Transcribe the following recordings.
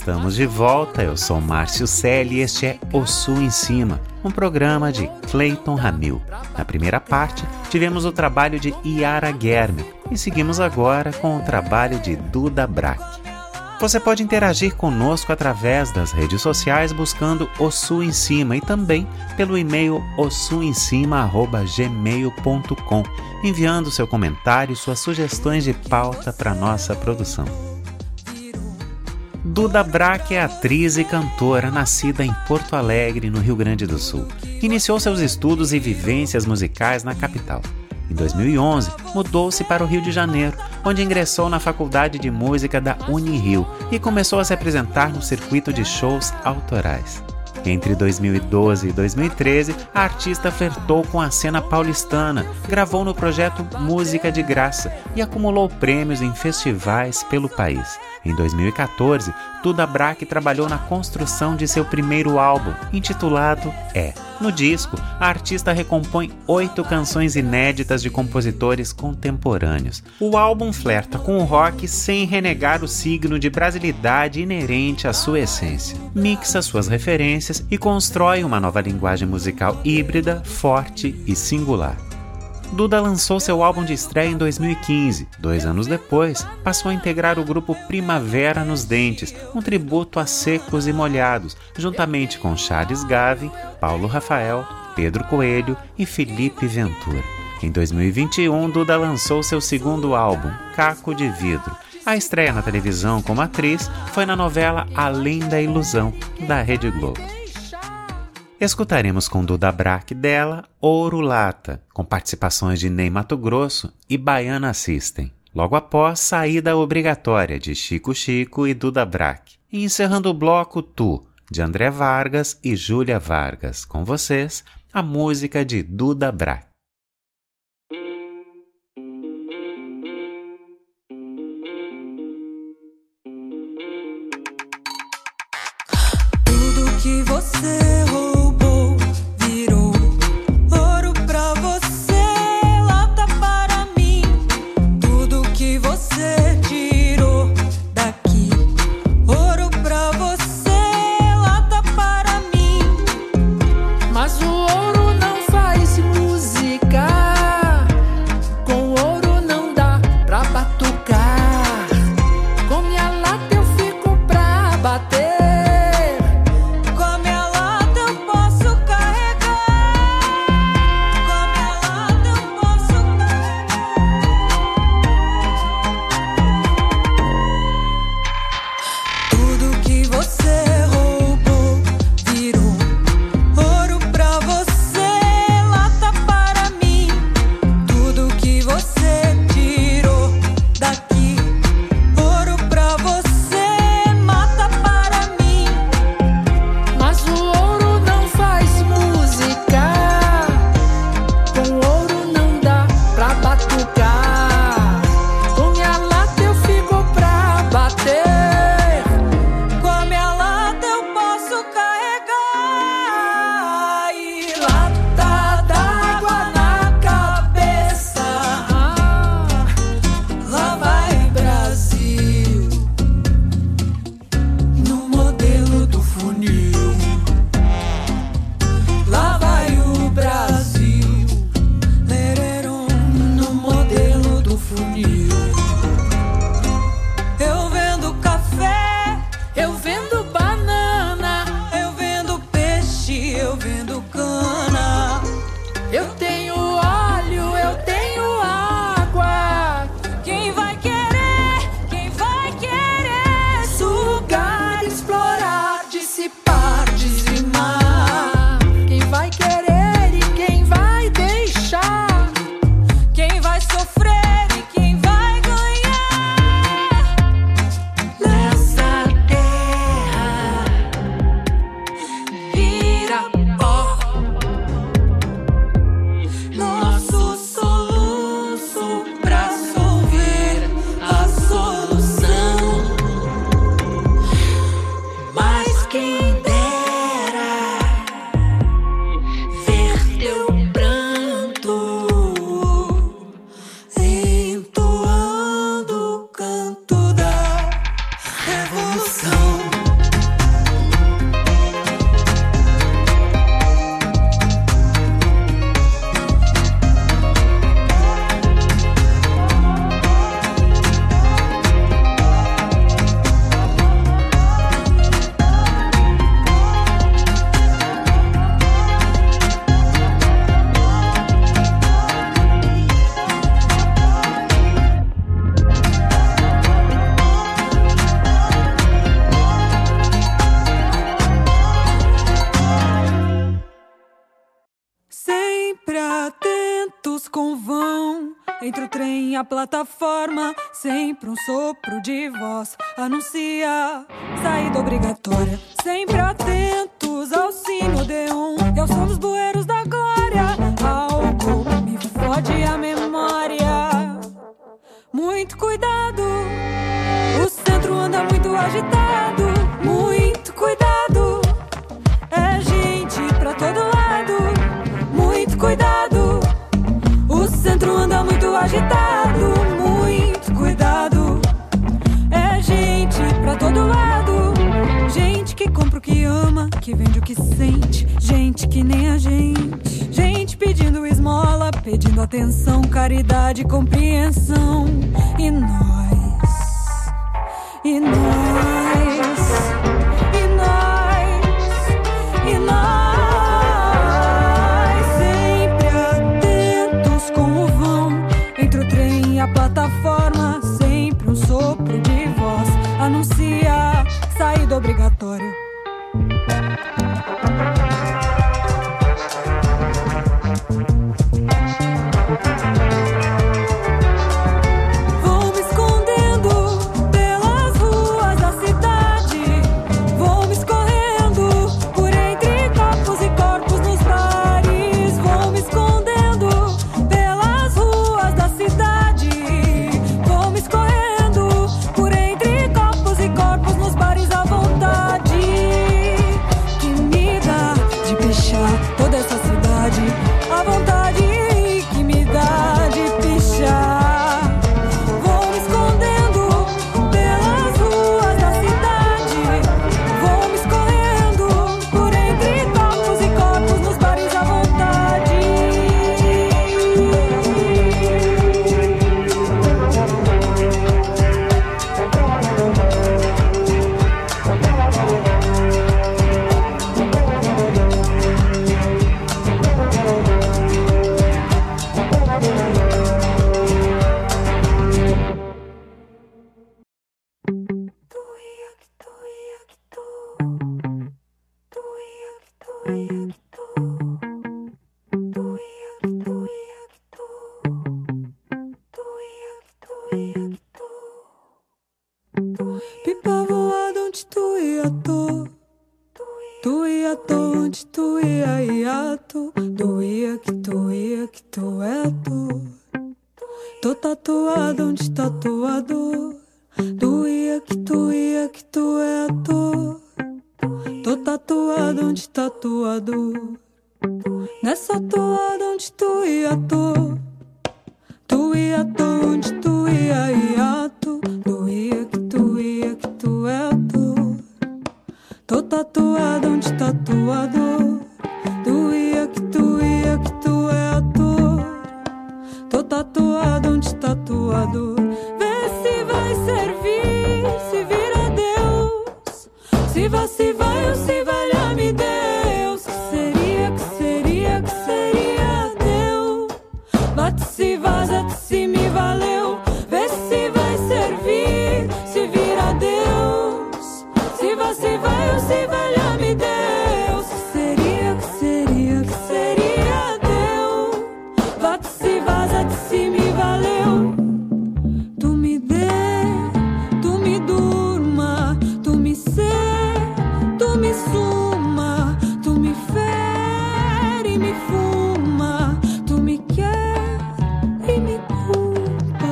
Estamos de volta, eu sou Márcio Selle e este é O Sul em Cima, um programa de Cleiton Ramil. Na primeira parte, tivemos o trabalho de Yara Guerme e seguimos agora com o trabalho de Duda Brack. Você pode interagir conosco através das redes sociais buscando O Sul em Cima e também pelo e-mail osulemcima@gmail.com, enviando seu comentário e suas sugestões de pauta para nossa produção. Duda Brack é atriz e cantora nascida em Porto Alegre, no Rio Grande do Sul. Iniciou seus estudos e vivências musicais na capital. Em 2011, mudou-se para o Rio de Janeiro, onde ingressou na Faculdade de Música da Unirio e começou a se apresentar no circuito de shows autorais. Entre 2012 e 2013, a artista flertou com a cena paulistana, gravou no projeto Música de Graça e acumulou prêmios em festivais pelo país. Em 2014, Duda Brack trabalhou na construção de seu primeiro álbum, intitulado É. No disco, a artista recompõe 8 canções inéditas de compositores contemporâneos. O álbum flerta com o rock sem renegar o signo de brasilidade inerente à sua essência. Mixa suas referências e constrói uma nova linguagem musical híbrida, forte e singular. Duda lançou seu álbum de estreia em 2015. 2 anos depois, passou a integrar o grupo Primavera nos Dentes, um tributo a Secos e Molhados, juntamente com Charles Gavin, Paulo Rafael, Pedro Coelho e Felipe Ventura. Em 2021, Duda lançou seu segundo álbum, Caco de Vidro. A estreia na televisão como atriz foi na novela Além da Ilusão, da Rede Globo. Escutaremos com Duda Brack dela Ouro Lata, com participações de Ney Matogrosso e Baiana System. Logo após, Saída Obrigatória, de Chico Chico e Duda Brack. E encerrando o bloco Tu, de André Vargas e Júlia Vargas. Com vocês, a música de Duda Brack. Tudo que você Vamos com vão, entre o trem e a plataforma, sempre um sopro de voz anuncia saída obrigatória. Sempre atentos ao sino Odeon e ao som dos bueiros da glória. Algo me fode a memória. Muito cuidado, o centro anda muito agitado. Muito cuidado, é gente pra todo lado. Muito cuidado, o centro anda muito agitado. Muito cuidado, é gente pra todo lado. Gente que compra o que ama, que vende o que sente. Gente que nem a gente. Gente pedindo esmola, pedindo atenção, caridade, compreensão. E nós, e nós, e nós, e nós, sempre atentos com o vão, entre o trem e a plataforma, sempre um sopro de voz anuncia saída obrigatória. Pipa voada onde tu ia, tu ia, onde tu ia, hiato. Doía que tu é ator. Tô tatuado onde tatuador. Doía que tu é ator. Tô tatuado onde tatuador. Nessa toada onde tu ia, tu ia, onde tu ia, hiato. Doía que tu é ator. Tô tatuado onde tatuador. Doía que tu é ator. Tô tatuado onde tatuador. Vê se vai servir, se vira Deus. Se vai ou se valha-me Deus. Que seria Deus. Bate se vaza, se me valeu. Vê se vai servir, se vira Deus. Se vai ou se valha-me Deus. Que seria Deus. Bate se vaza, se me valeu. Tu me dê, tu me durma, tu me sê, tu me suma, tu me fere e me fuma, tu me quer e me culpa.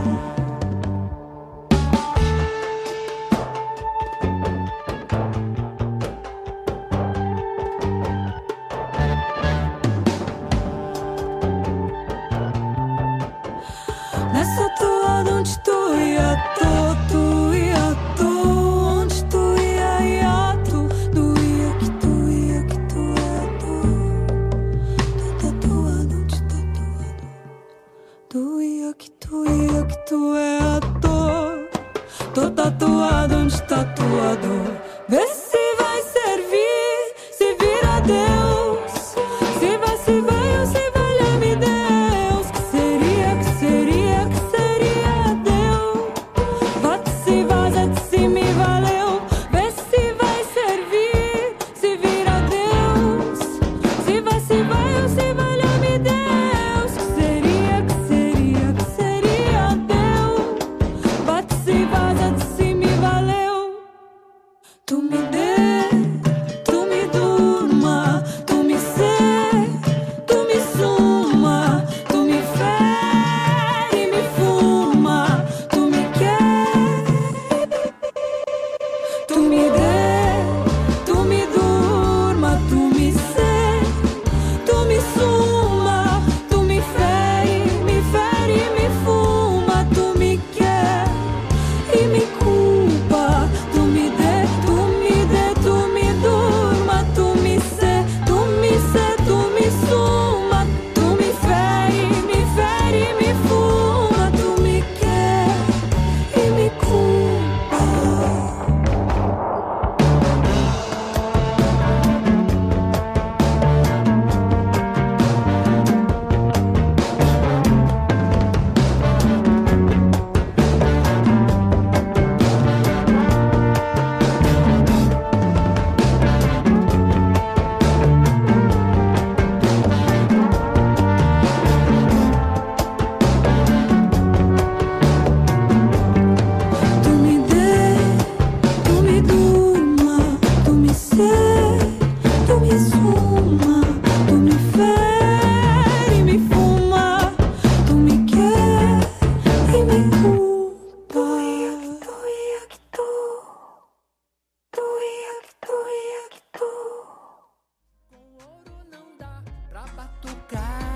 Nessa toada onde tu ia, tu ia, onde tu ia, hiato. Doía que tu é ator. Tô tatuado onde tatuador. Doía que tu é ator. Tô tatuado onde tatuador. Vê se vai servir, se vira Deus. Se vai ou se valha-me Deus. Que seria Deus. Bate se vaza, se me valeu. Vê se vai servir, se vira Deus. Se vai ou se valha-me Deus. Que seria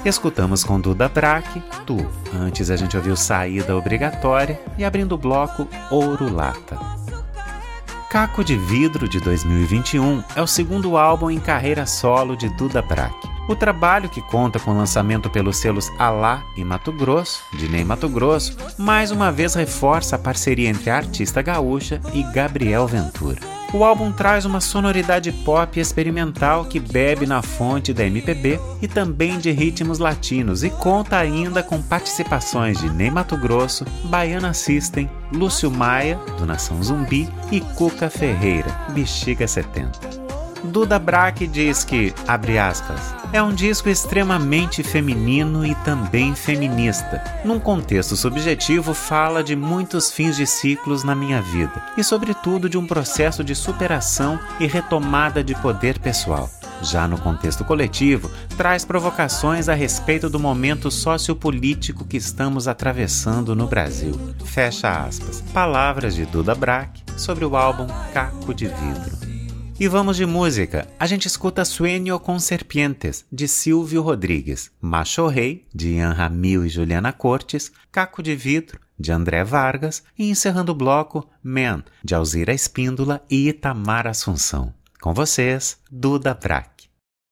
Escutamos com Duda Brack, Tu. Antes a gente ouviu Saída Obrigatória e abrindo o bloco Ouro Lata. Caco de Vidro, de 2021, é o segundo álbum em carreira solo de Duda Brack. O trabalho, que conta com o lançamento pelos selos Alá e Mato Grosso, de Ney Mato Grosso, mais uma vez reforça a parceria entre a artista gaúcha e Gabriel Ventura. O álbum traz uma sonoridade pop experimental que bebe na fonte da MPB e também de ritmos latinos e conta ainda com participações de Ney Mato Grosso, Baiana System, Lúcio Maia, do Nação Zumbi e Cuca Ferreira, Bexiga 70. Duda Brack diz que, abre aspas, é um disco extremamente feminino e também feminista. Num contexto subjetivo, fala de muitos fins de ciclos na minha vida e, sobretudo, de um processo de superação e retomada de poder pessoal. Já no contexto coletivo, traz provocações a respeito do momento sociopolítico que estamos atravessando no Brasil. Fecha aspas. Palavras de Duda Brack sobre o álbum Caco de Vidro. E vamos de música. A gente escuta Sueño con Serpientes, de Silvio Rodrigues, Macho Rei, de Ian Ramil e Juliana Cortes, Caco de Vidro, de André Vargas, e encerrando o bloco, Man, de Alzira Espíndola e Itamar Assunção. Com vocês, Duda Brack.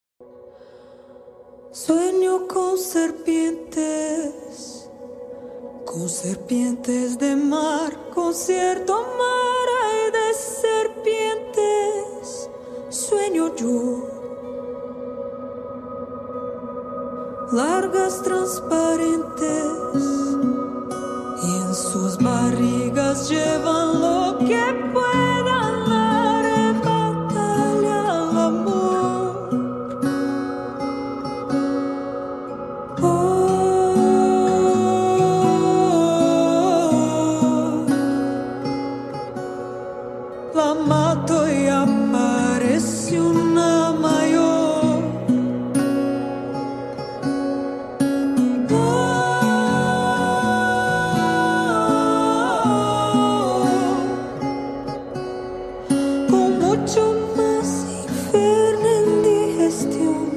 Sueño con serpientes de mar, con cierto mar hay de serpientes, sueño yo, largas transparentes, y en sus barrigas llevan lo que puedan dar batalla al amor. La mato y aparece una mayor. Con mucho más infierno en digestión.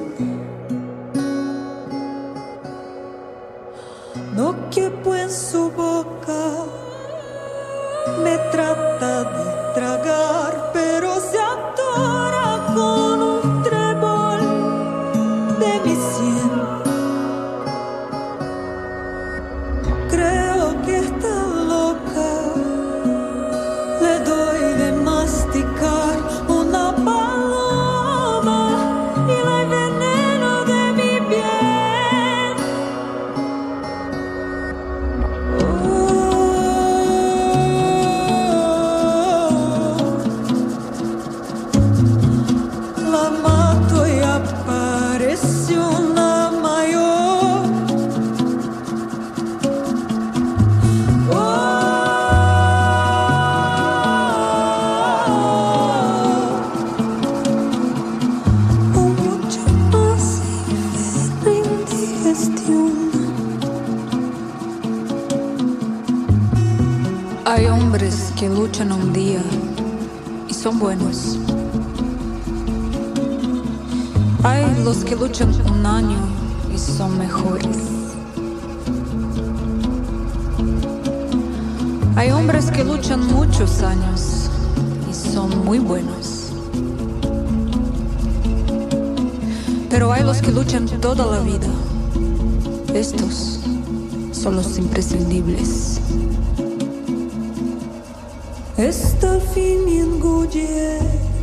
No quepo en su boca. Me trata de tragar, pero se atora con un trébol de mi sien. Creo que está loca. Le doy de masticar una paloma y la enveneno de mi piel. La mato y aparece una mayor. Con mucha más y indigestión. Hay hombres que luchan un día y son buenos. Hay los que luchan un año y son mejores. Hay hombres que luchan muchos años y son muy buenos. Pero hay los que luchan toda la vida. Estos son los imprescindibles. Esta fin me engulle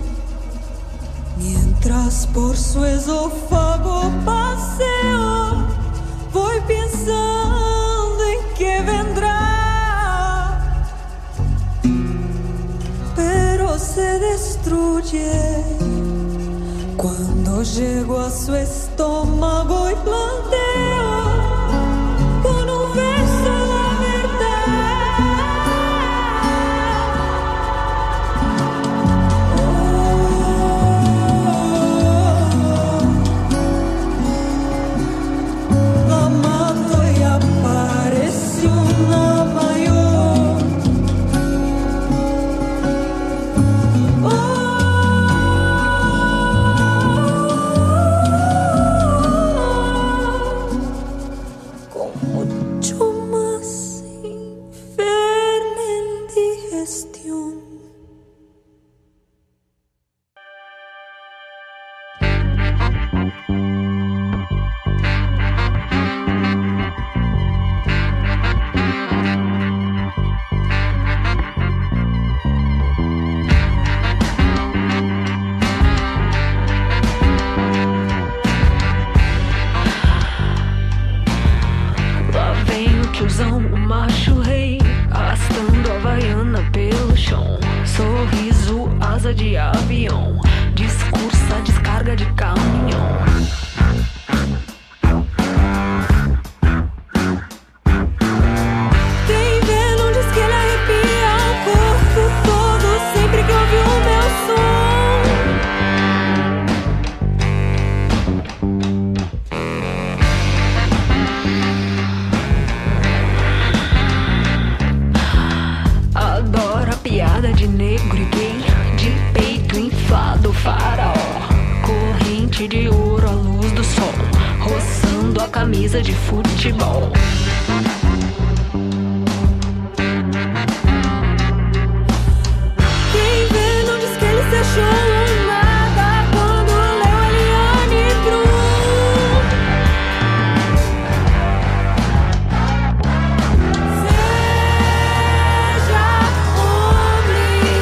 mientras por su esófago paseo. Voy pensando en que vendrá, pero se destruye cuando llego a su estómago y planteo con un beso la verdad. La mato y aparece una mayor. machozão, o macho rei, arrastando a havaiana pelo chão. Sorriso, asa de avião, discursa, descarga de caminhão. Quem vê não diz que ele arrepia o corpo todo sempre que ouve o meu som. Adora piada de negro e gay, de peito inflado, faraó, corrente de ouro à luz do sol, roçando a camisa de futebol. Quem vê não diz que ele se achou um nada quando leu Eliane Brum. Seja homem,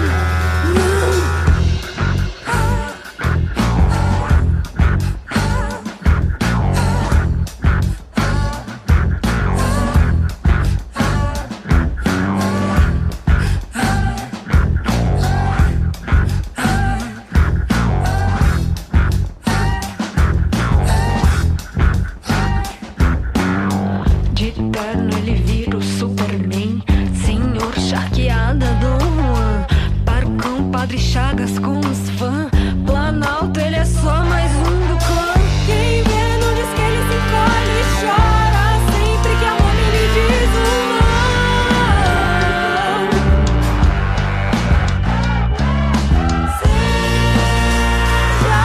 de terno ele vira o Superman, senhor charqueada do Juan, Parcão, Padre Chagas com os fãs, Planalto ele é só mais um do clã. Quem vê não diz que ele se encolhe e chora sempre que a mãe lhe diz um não. Seja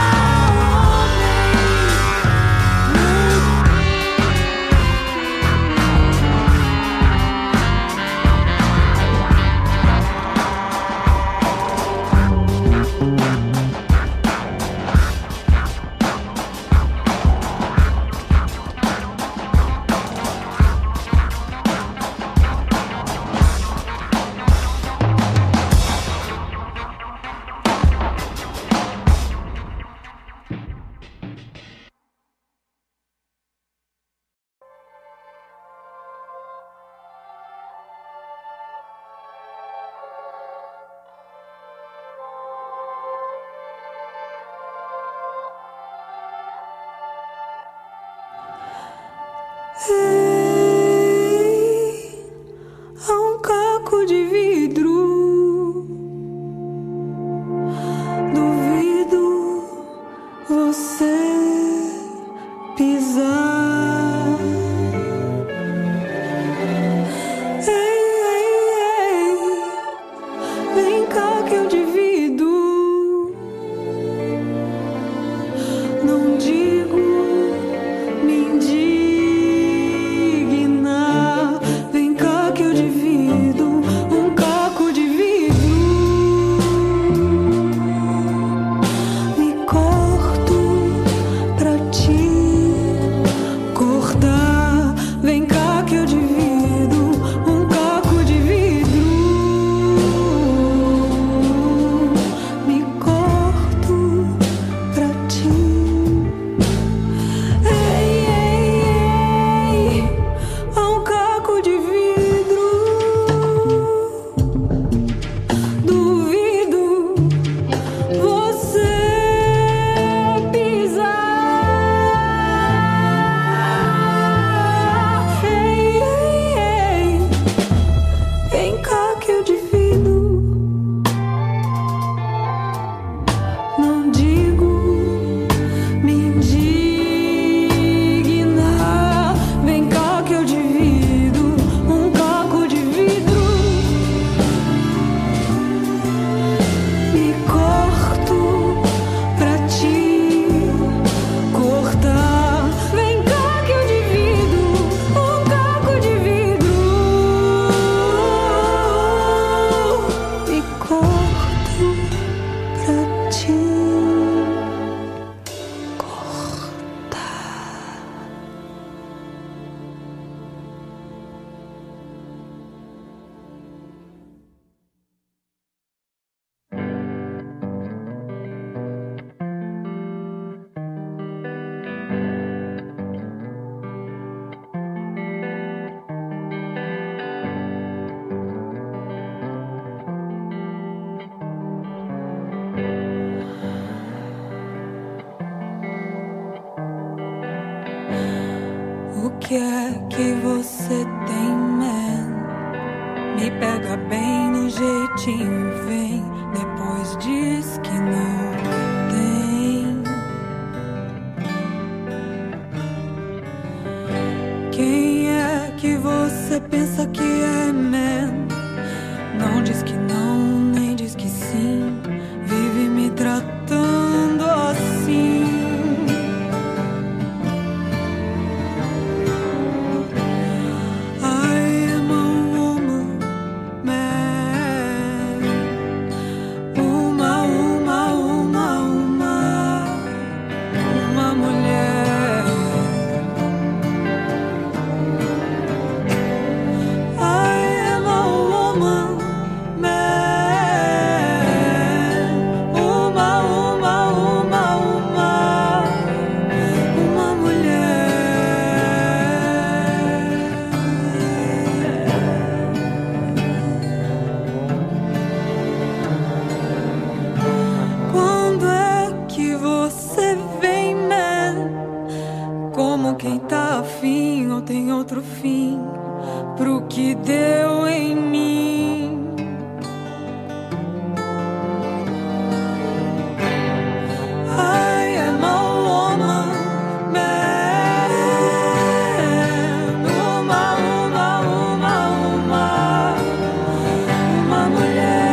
há um caco de vidro. Duvido você pisar. Ei, ei, ei, vem cá que eu divido. Não digo mendigo. O que é que você tem, man? Me pega bem no jeitinho, vem. Depois diz que não tem. Quem é que você pensa que é, man? Não diz que não, nem diz que sim. Vive me tratando assim. Quem tá afim ou tem outro fim pro que deu em mim. I am a woman, man. Uma mulher.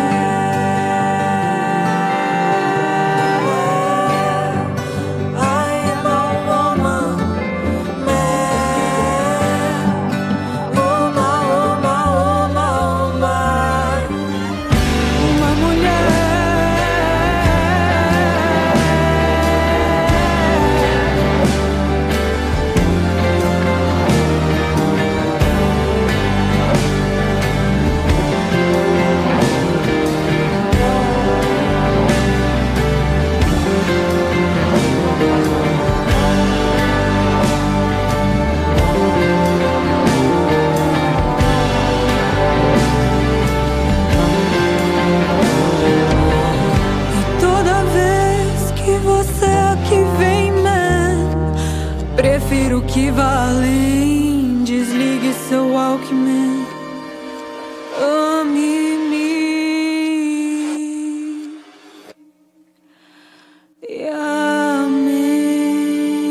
Prefiro que vá além. Desligue seu Walkman. Ame-me e amém.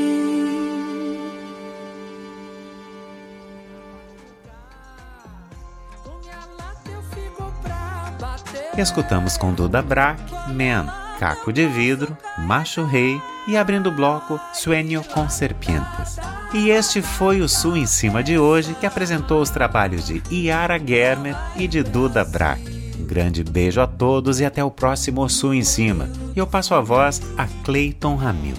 Escutamos com Duda Brack, Man, Caco de Vidro, Macho Rei e abrindo o bloco Sueño con Serpientes. E este foi o Sul em Cima de hoje, que apresentou os trabalhos de Yara Germer e de Duda Brack. Um grande beijo a todos e até o próximo Sul em Cima. E eu passo a voz a Clayton Ramil.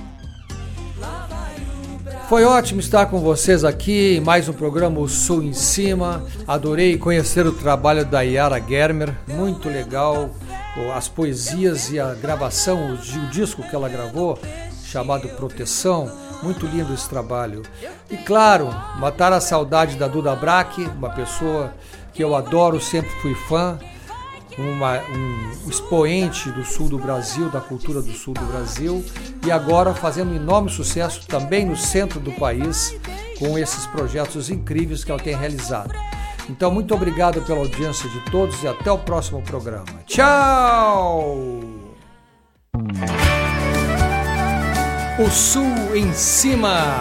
Foi ótimo estar com vocês aqui em mais um programa O Sul em Cima. Adorei conhecer o trabalho da Yara Germer, muito legal. As poesias e a gravação, o disco que ela gravou, chamado Proteção, muito lindo esse trabalho. E claro, matar a saudade da Duda Brack, uma pessoa que eu adoro, sempre fui fã, um expoente do sul do Brasil, da cultura do sul do Brasil, e agora fazendo um enorme sucesso também no centro do país, com esses projetos incríveis que ela tem realizado. Então, muito obrigado pela audiência de todos e até o próximo programa. Tchau! O Sul em Cima.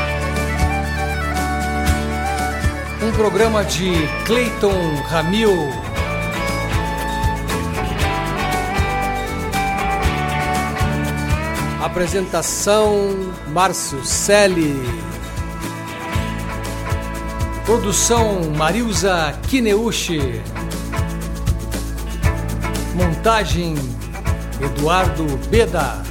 Um programa de Clayton Ramil. Apresentação Márcio Selle. Produção Marilza Kineuchi. Montagem Eduardo Beda.